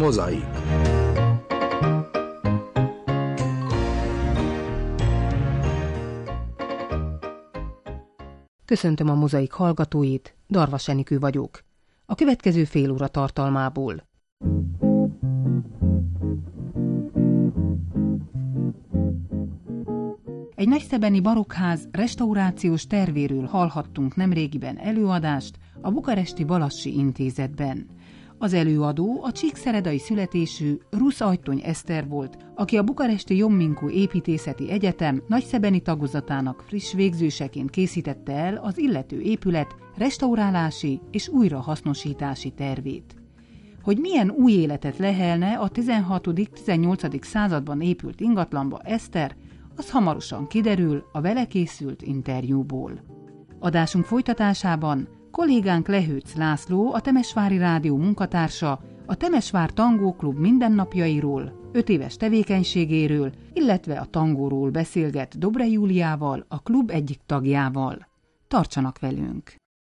Mozaik. Köszöntöm a Mozaik hallgatóit, Darvas Enikő vagyok. A következő fél óra tartalmából. Egy nagyszebeni barokkház restaurációs tervéről hallhattunk nemrégiben előadást a bukaresti Balassi Intézetben. Az előadó a csíkszeredai születésű Rusz Ajtony Eszter volt, aki a bukaresti Jomminko Építészeti Egyetem nagyszebeni tagozatának friss végzőseként készítette el az illető épület restaurálási és újrahasznosítási tervét. Hogy milyen új életet lehelne a 16.-18. században épült ingatlanba Eszter, az hamarosan kiderül a vele készült interjúból. Adásunk folytatásában kollégánk Lehőc László, a Temesvári Rádió munkatársa, a Temesvár Tangó Klub mindennapjairól, 5 éves tevékenységéről, illetve a tangóról beszélget Dobre Júliával, a klub egyik tagjával. Tartsanak velünk!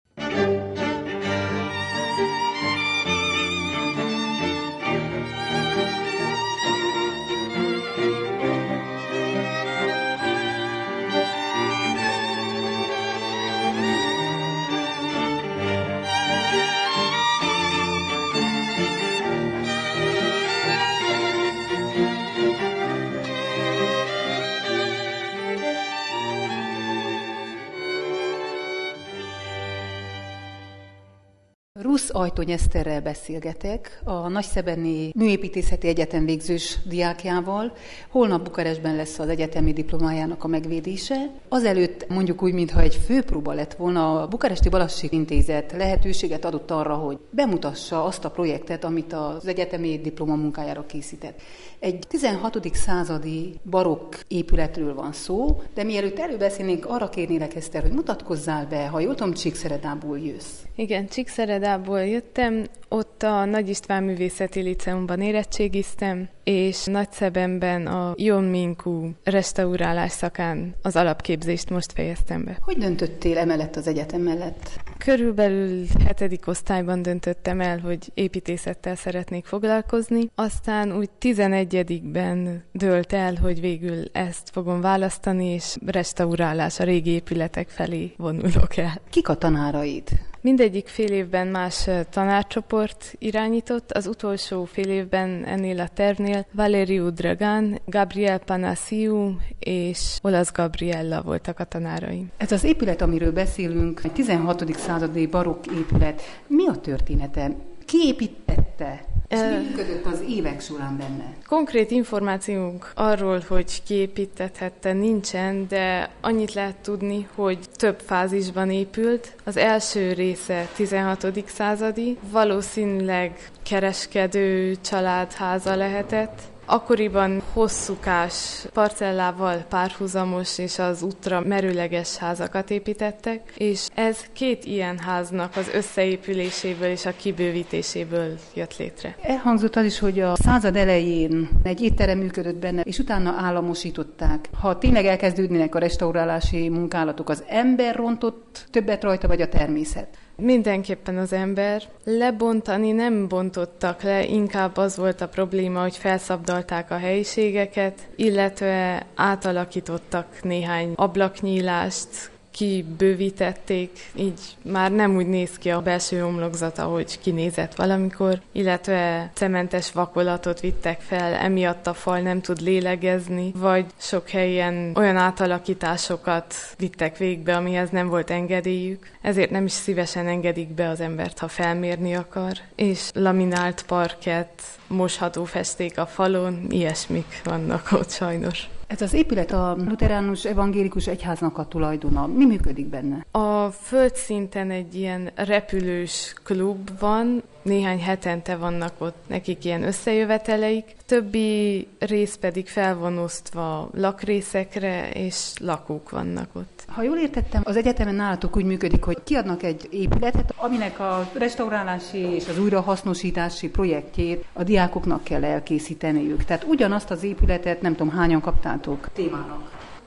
Rusz Ajtony Eszterrel beszélgetek, a nagyszebeni Műépítészeti Egyetem végzős diákjával. Holnap Bukarestben lesz az egyetemi diplomájának a megvédése. Azelőtt mondjuk úgy, mintha egy főpróba lett volna, a Bukaresti Balassi Intézet lehetőséget adott arra, hogy bemutassa azt a projektet, amit az egyetemi diplomamunkájára készített. Egy 16. századi barokk épületről van szó, de mielőtt erről beszélnénk, arra kérnélek, Eszter, hogy mutatkozzál be, ha jól tudom, Csíkszeredából jössz. Igen, Csíkszeredából jöttem, ott a Nagy István Művészeti Liceumban érettségiztem, és Nagyszebenben a Jomminko restaurálás szakán az alapképzést most fejeztem be. Hogy döntöttél emellett az egyetem mellett? Körülbelül 7. osztályban döntöttem el, hogy építészettel szeretnék foglalkozni, aztán úgy 11-ben dőlt el, hogy végül ezt fogom választani, és restaurálás, a régi épületek felé vonulok el. Kik a tanáraid? Mindegyik fél évben más tanárcsoport irányított, az utolsó fél évben ennél a tervnél Valeriu Dragan, Gabriel Panasiu és Olasz Gabriella voltak a tanáraim. Ez az épület, amiről beszélünk, egy 16. századi barokk épület. Mi a története? Ki építette? És mi működött az évek során benne? Konkrét információnk arról, hogy ki építhette, nincsen, de annyit lehet tudni, hogy több fázisban épült. Az első része 16. századi, valószínűleg kereskedő családháza lehetett. Akkoriban hosszúkás parcellával párhuzamos és az útra merőleges házakat építettek, és ez 2 ilyen háznak az összeépüléséből és a kibővítéséből jött létre. Elhangzott az is, hogy a század elején egy étterem működött benne, és utána államosították. Ha tényleg elkezdődnének a restaurálási munkálatok, az ember rontott többet rajta, vagy a természet? Mindenképpen az ember. Lebontani nem bontottak le, inkább az volt a probléma, hogy felszabdalták a helyiségeket, illetve átalakítottak néhány ablaknyílást, kibővítették, így már nem úgy néz ki a belső homlokzat, ahogy kinézett valamikor, illetve cementes vakolatot vittek fel, emiatt a fal nem tud lélegezni, vagy sok helyen olyan átalakításokat vittek végbe, amihez nem volt engedélyük, ezért nem is szívesen engedik be az embert, ha felmérni akar, és laminált parkett, mosható festék a falon, ilyesmik vannak ott sajnos. Ez az épület a Lutheránus Evangélikus Egyháznak a tulajdona. Mi működik benne? A földszinten egy ilyen repülős klub van, néhány hetente vannak ott nekik ilyen összejöveteleik, többi rész pedig fel van osztva lakrészekre, és lakók vannak ott. Ha jól értettem, az egyetemen nálatok úgy működik, hogy kiadnak egy épületet, aminek a restaurálási és az újrahasznosítási projektjét a diákoknak kell elkészíteniük. Tehát ugyanazt az épületet, nem tudom, hányan kaptátok témának?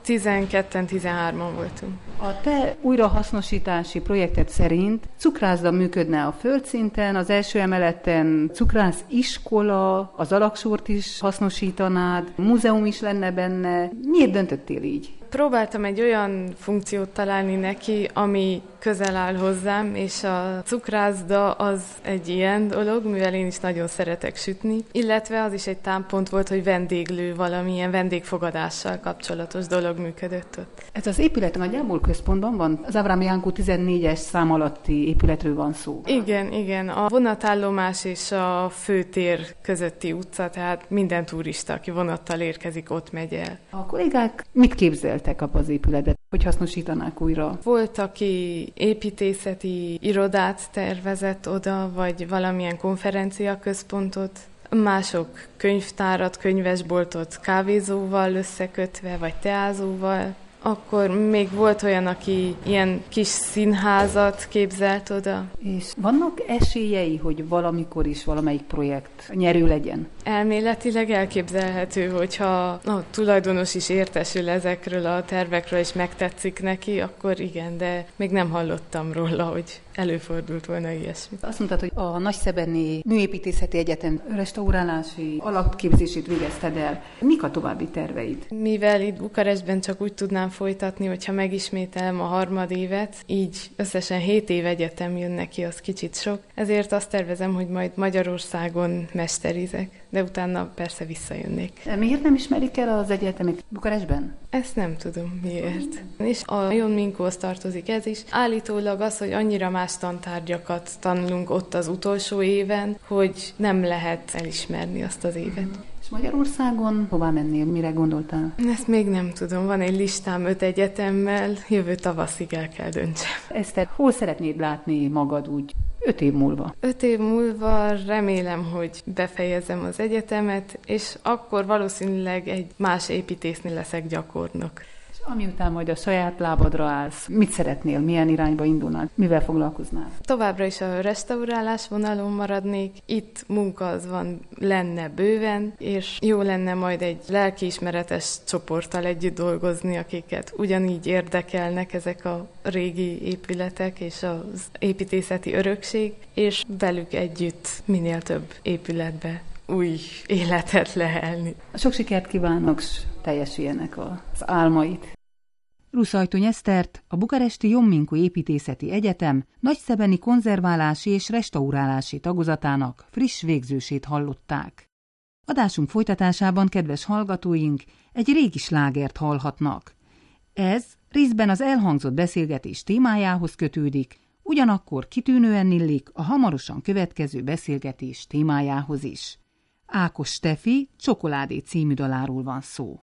12-en, 13-an voltunk. A te újrahasznosítási projekted szerint cukrászda működne a földszinten, az első emeleten cukrász iskola, az alaksort is hasznosítanád, múzeum is lenne benne. Miért döntöttél így? Próbáltam egy olyan funkciót találni neki, ami közel áll hozzám, és a cukrászda az egy ilyen dolog, mivel én is nagyon szeretek sütni, illetve az is egy támpont volt, hogy vendéglő, valamilyen vendégfogadással kapcsolatos dolog működött ott. Ez az épület nagyjából központban van? Az Ávrámi Jánkó 14-es szám alatti épületről van szó. Igen. A vonatállomás és a főtér közötti utca, tehát minden turista, aki vonattal érkezik, ott megy el. A kollégák mit képzeltek abba az épületet, hogy hasznosítanák újra? Volt, aki építészeti irodát tervezett oda, vagy valamilyen konferenciaközpontot, mások könyvtárat, könyvesboltot kávézóval összekötve, vagy teázóval. Akkor még volt olyan, aki ilyen kis színházat képzelt oda. És vannak esélyei, hogy valamikor is valamelyik projekt nyerő legyen? Elméletileg elképzelhető, hogyha a tulajdonos is értesül ezekről a tervekről, és megtetszik neki, akkor igen, de még nem hallottam róla, hogy előfordult volna ilyesmi. Azt mondtad, hogy a Nagyszebenni Műépítészeti Egyetem restaurálási alapképzését végezted el. Mik a további terveid? Mivel itt Bukarestben csak úgy tudnám folytatni, hogyha megismételem a harmadévet, így összesen 7 év egyetem jön neki, az kicsit sok. Ezért azt tervezem, hogy majd Magyarországon mesterizek, de utána persze visszajönnék. Miért nem ismerik el az egyetemet Bukarestben? Ezt nem tudom miért. És a Ion Minkóhoz tartozik ez is. Állítólag az, hogy annyira más tantárgyakat tanulunk ott az utolsó éven, hogy nem lehet elismerni azt az évet. És Magyarországon hová mennél? Mire gondoltál? Ezt még nem tudom. Van egy listám 5 egyetemmel, jövő tavaszig el kell döntsem. Eszter, hol szeretnéd látni magad úgy 5 év múlva? 5 év múlva remélem, hogy befejezem az egyetemet, és akkor valószínűleg egy más építésznél leszek gyakornok. És amiután majd a saját lábadra állsz, mit szeretnél, milyen irányba indulnál, mivel foglalkoznál? Továbbra is a restaurálás vonalon maradnék, itt munka az lenne bőven, és jó lenne majd egy lelkiismeretes csoporttal együtt dolgozni, akiket ugyanígy érdekelnek ezek a régi épületek és az építészeti örökség, és velük együtt minél több épületbe új életet lehelni. Sok sikert kívánok, s teljesüljenek az álmaid. Ruszajtony Esztert, a bukaresti Ion Minkó Építészeti Egyetem nagyszebeni konzerválási és restaurálási tagozatának friss végzősét hallották. Adásunk folytatásában, kedves hallgatóink, egy régi slágert hallhatnak. Ez részben az elhangzott beszélgetés témájához kötődik, ugyanakkor kitűnően illik a hamarosan következő beszélgetés témájához is. Ákos Stefi Csokoládé című daláról van szó.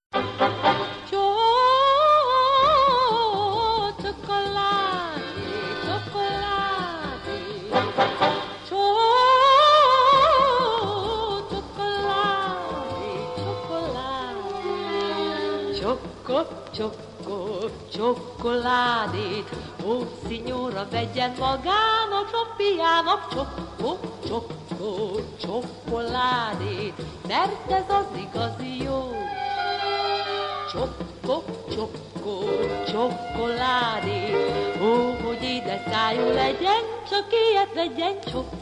Csokoládét, ó, szignóra, vegyen magának, Zsoffiának, csokoládét, mert ez az igazi jó. Csokoládét, ó, hogy édes szájú legyen, csak ilyet vegyen,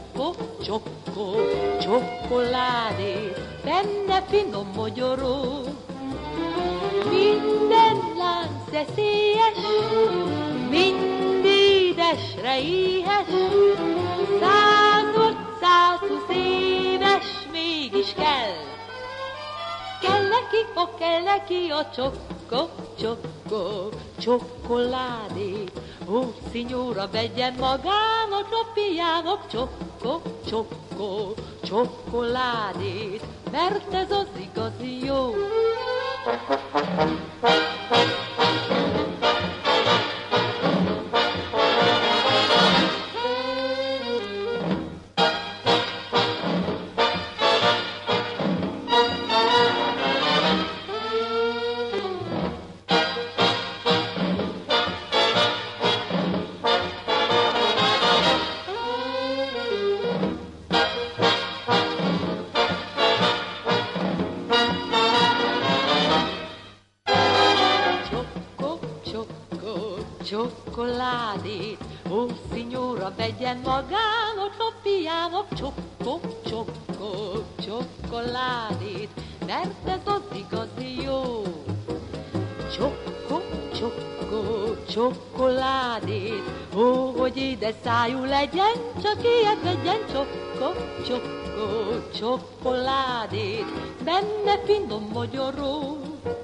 csokoládét, benne finom mogyoró. Minden lánc eszélyes, mind édesre éhes, 100 vagy 120 éves mégis kell. Kell neki a csokoládé. Ó, szignóra, vegyen magának, Zsoffiának, csokoládét, mert ez az igazi jó. csokoládét. Ó, szignóra, vegyen magának, Soffiának csokko, csokko, csokoládét, mert ez az igazi jó. Csokko, csokko, csokoládét, ó, hogy édes szájú legyen, csak ilyet vegyen, csokko, csokko, csokoládét, benne finom mogyoró.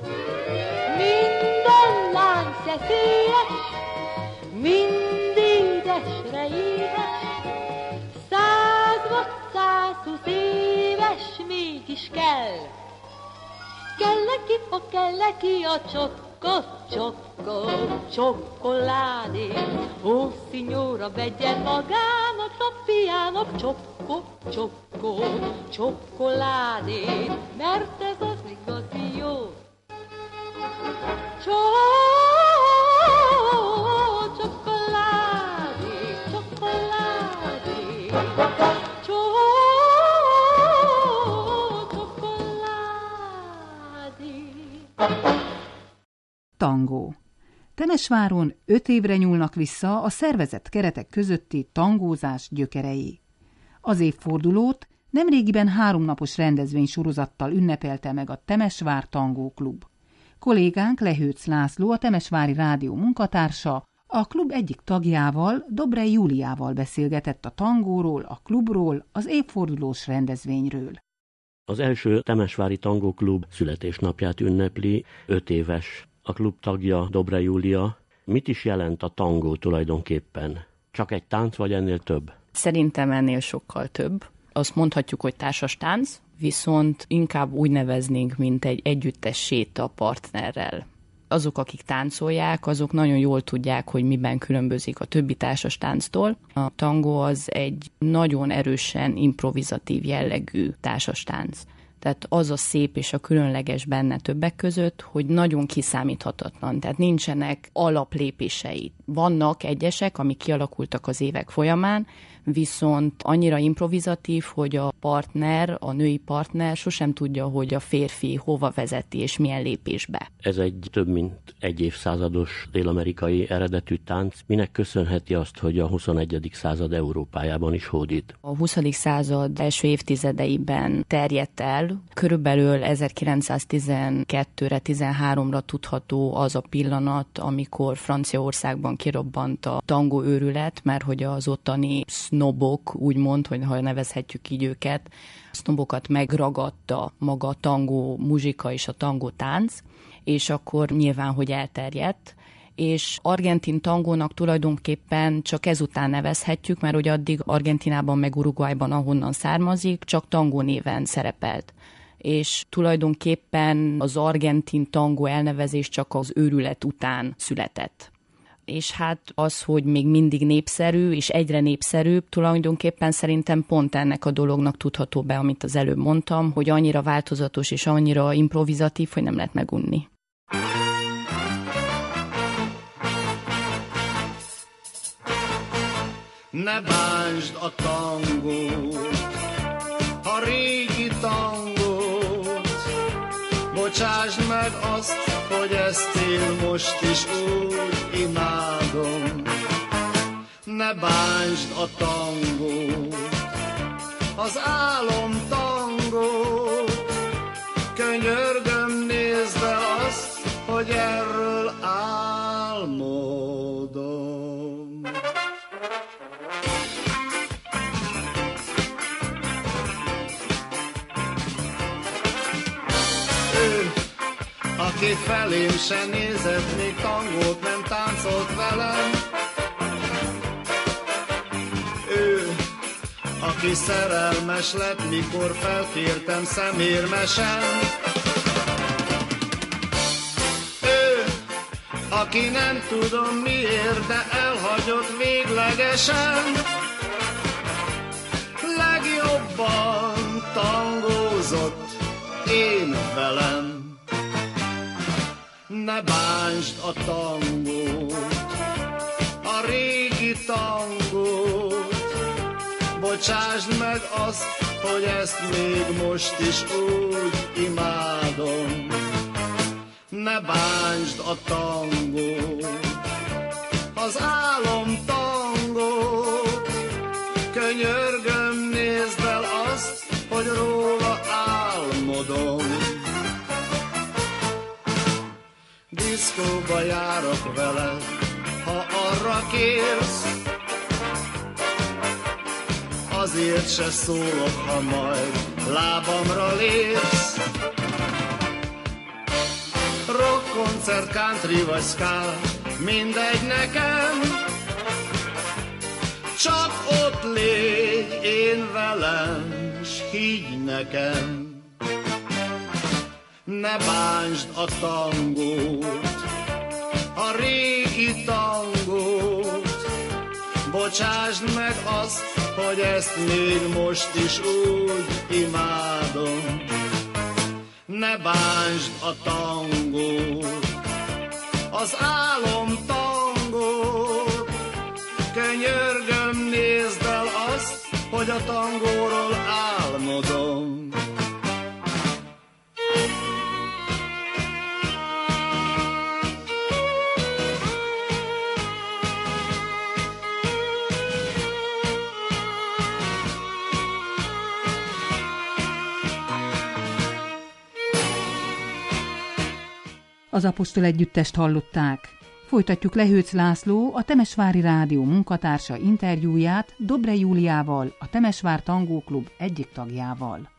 Minden lány szeszélyes, mind édesre éhes, 100 vagy 120 éves mégis kell. Kell neki a csokko, csokko, csokoládét. Ó, szignóra, vegyen magának, Soffiának csokko, csokko, csokoládét, mert ez az igazi jó. Csokoládét, csokoládét, Tangó. Temesváron 5 évre nyúlnak vissza a szervezett keretek közötti tangózás gyökerei. Az évfordulót nemrégiben 3 napos rendezvénysorozattal ünnepelte meg a Temesvár Tangó Klub. Kollégánk Lehőc László, a Temesvári Rádió munkatársa, a klub egyik tagjával, Dobrej Júliával beszélgetett a tangóról, a klubról, az évfordulós rendezvényről. Az első Temesvári Tangó Klub születésnapját ünnepli, 5 éves. A klub tagja Dobrej Júlia. Mit is jelent a tangó tulajdonképpen? Csak egy tánc, vagy ennél több? Szerintem ennél sokkal több. Azt mondhatjuk, hogy társas tánc, viszont inkább úgy neveznénk, mint egy együttes séta partnerrel. Azok, akik táncolják, azok nagyon jól tudják, hogy miben különbözik a többi társas tánctól. A tangó az egy nagyon erősen improvizatív jellegű társas tánc. Tehát az a szép és a különleges benne többek között, hogy nagyon kiszámíthatatlan, tehát nincsenek alaplépései. Vannak egyesek, amik kialakultak az évek folyamán, viszont annyira improvizatív, hogy a partner, a női partner sosem tudja, hogy a férfi hova vezeti és milyen lépésbe. Ez egy több mint egy évszázados dél-amerikai eredetű tánc. Minek köszönheti azt, hogy a 21. század Európájában is hódít? A 20. század első évtizedeiben terjedt el, körülbelül 1912-re, 13-ra tudható az a pillanat, amikor Franciaországban kirobbant a tangó őrület, mert hogy az ottani sznobok, úgymond, hogy ha nevezhetjük így őket, sznobokat megragadta maga a tangó muzsika és a tangó tánc, és akkor nyilván, hogy elterjedt, és argentin tangónak tulajdonképpen csak ezután nevezhetjük, mert ugye addig Argentinában meg Uruguayban, ahonnan származik, csak tangó néven szerepelt. És tulajdonképpen az argentin tangó elnevezés csak az őrület után született. És hát az, hogy még mindig népszerű, és egyre népszerűbb, tulajdonképpen szerintem pont ennek a dolognak tudható be, amit az előbb mondtam, hogy annyira változatos és annyira improvizatív, hogy nem lehet megunni. Ne bántsd a tangót, a régi tangót, bocsásd meg azt, hogy ezt én most is úgy imádom. Ne bántsd a tangót, az álom tangót, könyörgöm, nézd be azt, hogy erről álmodom. Aki felém se nézett, még tangót nem táncolt velem. Ő, aki szerelmes lett, mikor felkértem szemérmesen. Ő, aki nem tudom miért, de elhagyott véglegesen. Legjobban tangózott én velem. Ne bántsd a tangót, a régi tangót, bocsásd meg azt, hogy ezt még most is úgy imádom. Ne bántsd a tangót, az álom tangót. Könyörgöm, nézd el azt, hogy róla álmodom. Diszkóba járok vele, ha arra kérsz, azért se szólok, ha majd lábamra lépsz. Rockkoncert, country vagy ska, mindegy nekem, csak ott légy én velem, s higgy nekem. Ne bánsd a tangót, a régi tangót, bocsásd meg azt, hogy ezt még most is úgy imádom. Ne bánsd a tangót, az álom tangót, könyörgöm, nézd el azt, hogy a tangóról álmodom. Az Apostol együttest hallották. Folytatjuk Lehőc László, a Temesvári Rádió munkatársa interjúját Dobre Júliával, a Temesvár Tangó Klub egyik tagjával.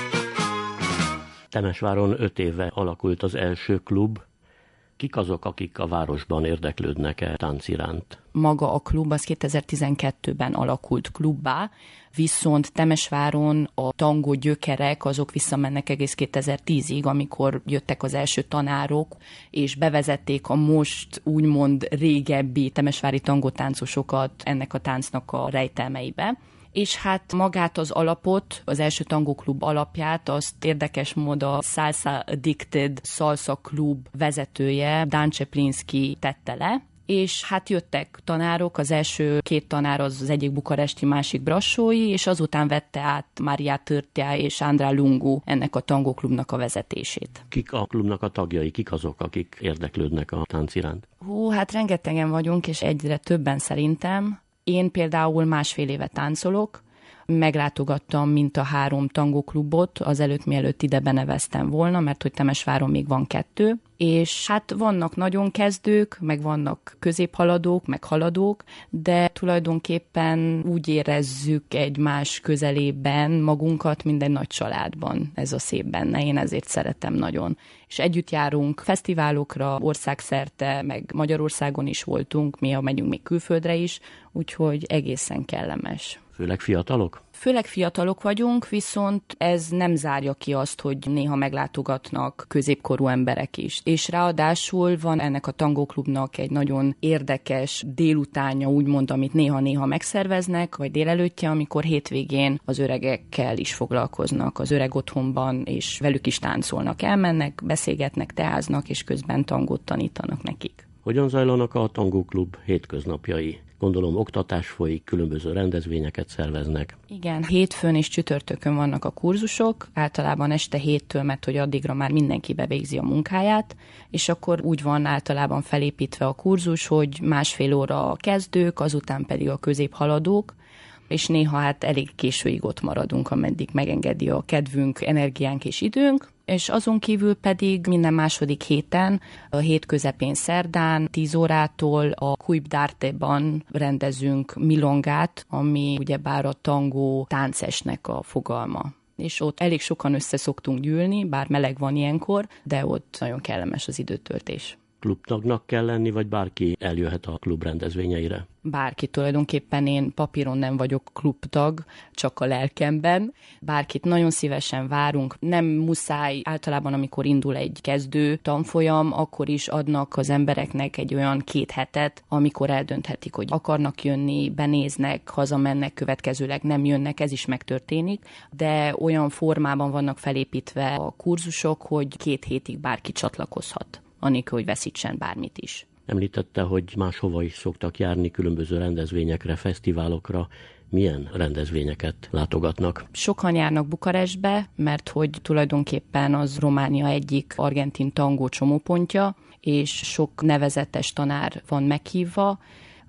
Temesváron 5 éve alakult az első klub. Kik azok, akik a városban érdeklődnek-e tánc iránt? Maga a klub az 2012-ben alakult klubbá, viszont Temesváron a tangó gyökerek azok visszamennek egész 2010-ig, amikor jöttek az első tanárok, és bevezették a most úgymond régebbi temesvári tangótáncosokat ennek a táncnak a rejtelmeibe. És hát magát az alapot, az első tangóklub alapját, azt érdekes mód a Salsa Addicted Salsa Klub vezetője, Dan Czeplinski tette le, és hát jöttek tanárok, az első 2 tanár az egyik bukaresti, másik brassói, és azután vette át Maria Törtya és Andrá Lungu ennek a tangóklubnak a vezetését. Kik a klubnak a tagjai, kik azok, akik érdeklődnek a tánc iránt? Hát rengetegen vagyunk, és egyre többen szerintem. Én például 1,5 éve táncolok, meglátogattam mint a 3 tangóklubot, azelőtt mielőtt ide beneveztem volna, mert hogy Temesváron még van 2, és hát vannak nagyon kezdők, meg vannak középhaladók, meg haladók, de tulajdonképpen úgy érezzük egymás közelében magunkat, mint egy nagy családban. Ez a szép benne, én ezért szeretem nagyon. És együtt járunk fesztiválokra, országszerte, meg Magyarországon is voltunk, néha megyünk még külföldre is, úgyhogy egészen kellemes. Főleg fiatalok? Főleg fiatalok vagyunk, viszont ez nem zárja ki azt, hogy néha meglátogatnak középkorú emberek is. És ráadásul van ennek a tangóklubnak egy nagyon érdekes délutánja, úgymond, amit néha-néha megszerveznek, vagy délelőttje, amikor hétvégén az öregekkel is foglalkoznak az öreg otthonban, és velük is táncolnak, elmennek, beszélgetnek, teáznak, és közben tangót tanítanak nekik. Hogyan zajlanak a tangóklub hétköznapjai? Gondolom oktatás folyik, különböző rendezvényeket szerveznek. Igen, hétfőn és csütörtökön vannak a kurzusok, általában este 7-től, mert hogy addigra már mindenki bevégzi a munkáját, és akkor úgy van általában felépítve a kurzus, hogy 1,5 óra a kezdők, azután pedig a középhaladók, és néha hát elég későig ott maradunk, ameddig megengedi a kedvünk, energiánk és időnk, és azon kívül pedig minden második héten, a hét közepén szerdán, 10 órától a Cuib d'Arte-ban rendezünk milongát, ami ugyebár a tangó táncesnek a fogalma. És ott elég sokan össze szoktunk gyűlni, bár meleg van ilyenkor, de ott nagyon kellemes az időtöltés. Klubtagnak kell lenni, vagy bárki eljöhet a klub rendezvényeire? Bárki, tulajdonképpen én papíron nem vagyok klubtag, csak a lelkemben. Bárkit nagyon szívesen várunk. Nem muszáj, általában amikor indul egy kezdő tanfolyam, akkor is adnak az embereknek egy olyan 2 hetet, amikor eldönthetik, hogy akarnak jönni, benéznek, hazamennek, következőleg nem jönnek, ez is megtörténik, de olyan formában vannak felépítve a kurzusok, hogy 2 hétig bárki csatlakozhat, anélkül, hogy veszítsen bármit is. Említette, hogy máshova is szoktak járni, különböző rendezvényekre, fesztiválokra. Milyen rendezvényeket látogatnak? Sokan járnak Bukarestbe, mert hogy tulajdonképpen az Románia egyik argentin tangó csomópontja, és sok nevezetes tanár van meghívva.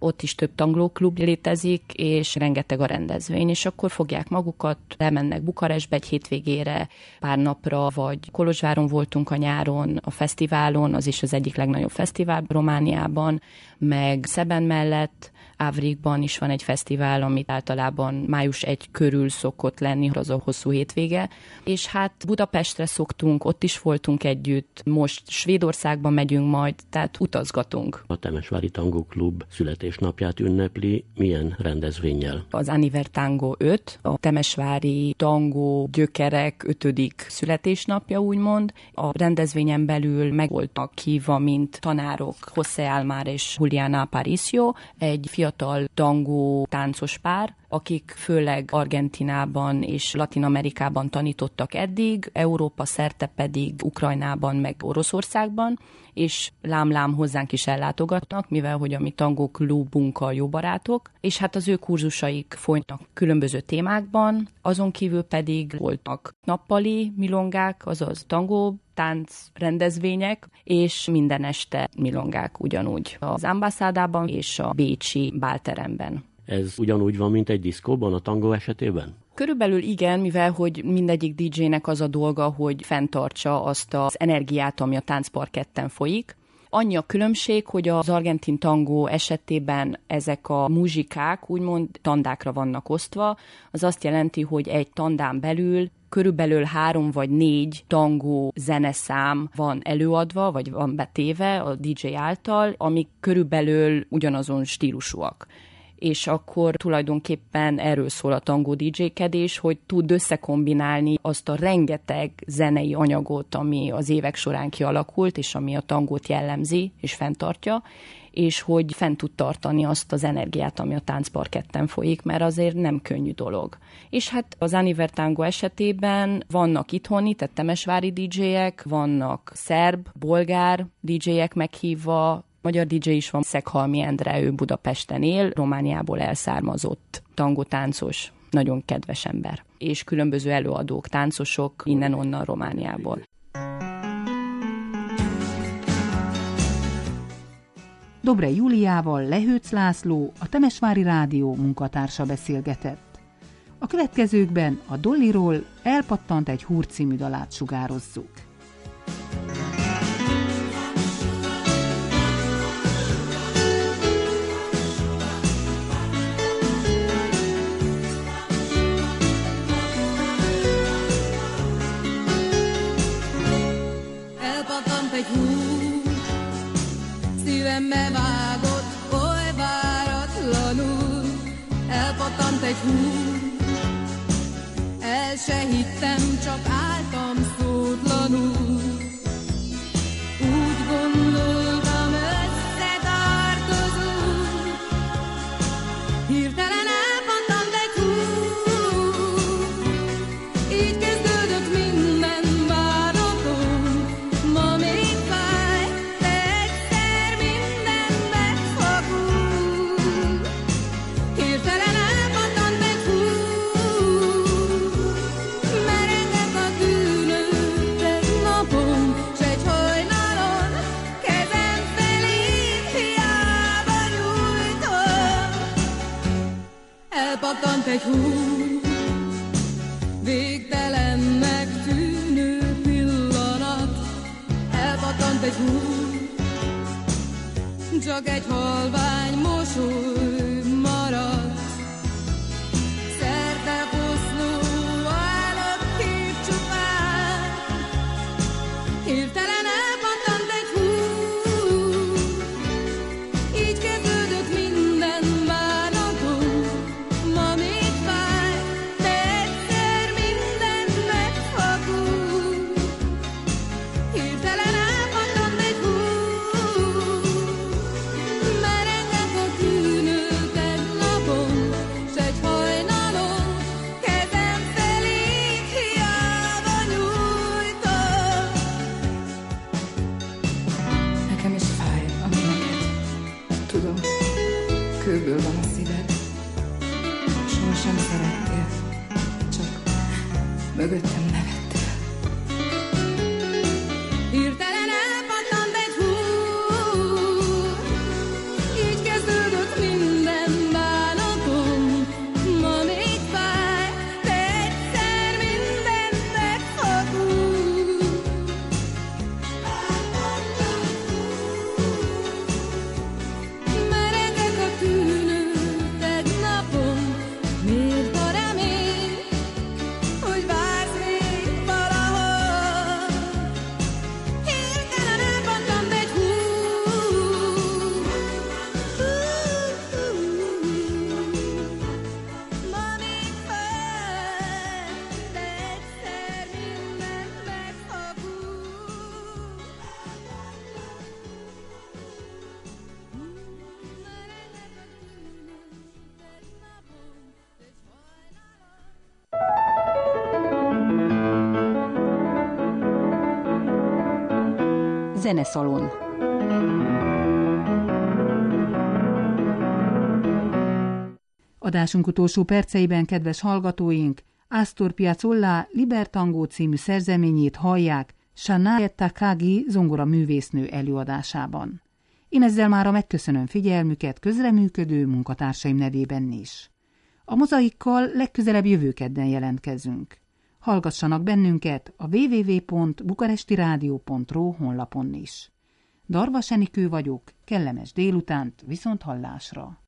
ott is több tangóklub létezik, és rengeteg a rendezvény, és akkor fogják magukat, elmennek Bukarestbe egy hétvégére, pár napra, vagy Kolozsváron voltunk a nyáron, a fesztiválon, az is az egyik legnagyobb fesztivál Romániában, meg Szeben mellett, Ávrikban is van egy fesztivál, amit általában május 1 körül szokott lenni, az a hosszú hétvége. És hát Budapestre szoktunk, ott is voltunk együtt, most Svédországban megyünk majd, tehát utazgatunk. A Temesvári Tangó Klub születésnapját ünnepli, milyen rendezvénnyel? Az Aniver Tango 5, a Temesvári tangó gyökerek 5. születésnapja, úgymond. A rendezvényen belül meg voltak hívva, mint tanárok José Almar és Juliana Aparicio, egy fiatal tangó táncos pár, akik főleg Argentinában és Latin-Amerikában tanítottak eddig, Európa szerte pedig Ukrajnában meg Oroszországban, és lám-lám hozzánk is ellátogatnak, mivel hogy a mi tangó klubunkkal jó barátok, és hát az ő kurzusaik folynak különböző témákban, azon kívül pedig voltak nappali milongák, azaz tangó tánc rendezvények, és minden este milongák ugyanúgy az ambasszádában és a bécsi bálteremben. Ez ugyanúgy van, mint egy diszkóban a tangó esetében? Körülbelül igen, mivel hogy mindegyik DJ-nek az a dolga, hogy fenntartsa azt az energiát, ami a táncparketten folyik. Annyi a különbség, hogy az argentin tangó esetében ezek a muzsikák úgymond tandákra vannak osztva. Az azt jelenti, hogy egy tandán belül körülbelül 3 vagy 4 tangó zeneszám van előadva, vagy van betéve a DJ által, amik körülbelül ugyanazon stílusúak. És akkor tulajdonképpen erről szól a tangó DJ-kedés, hogy tud összekombinálni azt a rengeteg zenei anyagot, ami az évek során kialakult, és ami a tangót jellemzi és fenntartja, és hogy fent tud tartani azt az energiát, ami a táncparketten folyik, mert azért nem könnyű dolog. És hát az Aniver Tango esetében vannak itthoni, tehát temesvári DJ-ek, vannak szerb, bolgár DJ-ek meghívva, magyar DJ is van, Szeghalmi Endre, ő Budapesten él, Romániából elszármazott tangotáncos, nagyon kedves ember. És különböző előadók, táncosok innen-onnan Romániából. Dobre Júliával Lehőc László, a Temesvári Rádió munkatársa beszélgetett. A következőkben a Dollyról Elpattant egy húr című dalát sugározzuk. Elpattant egy húr, szívembe vágott, oly váratlanul. Elpattant egy húr, el se hittem, csak álltam szótlanul. Úgy gondoltam, összetartozunk, hirtelen elpattant egy húr. Így kezdődött minden bánatom, ma még fáj, de egyszer minden megfakul. Hirtelen elpattant egy húr, merengek a tűnők egy napon, s egy hajnalon kezem felét hiába nyújtom. Elpattant egy húr, végtelennek tűnő pillanat. Elpattant egy húr, csak egy halvány mosoly maradt. Szerte foszló állatkép csupán. Hirtelen elpattant egy húr, így kezdődött minden bánatom. Ma még fáj, de egyszer minden megfakul. Hirtelen elpattant egy húr, merengek a tűnőt egy napon, s egy hajnalon kezem felét hiába nyújtom. Nekem is fáj, ami neked. Tudom, kőből van a szíved. Sohasem szerettél, csak mögöttem nevettél. Hirtelen elpattant egy húr, így kezdődött minden Zeneszalon. Adásunk utolsó perceiben, kedves hallgatóink, Astor Piazzolla Libertango című szerzeményét hallják Shania Takagi zongora művésznő előadásában. Én ezzel mára megköszönöm figyelmüket közreműködő munkatársaim nevében is. A Mozaikkal legközelebb jövő kedden jelentkezünk. Hallgassanak bennünket a www.bukarestiradio.ro honlapon is. Darvas Enikő vagyok, kellemes délutánt, viszont hallásra!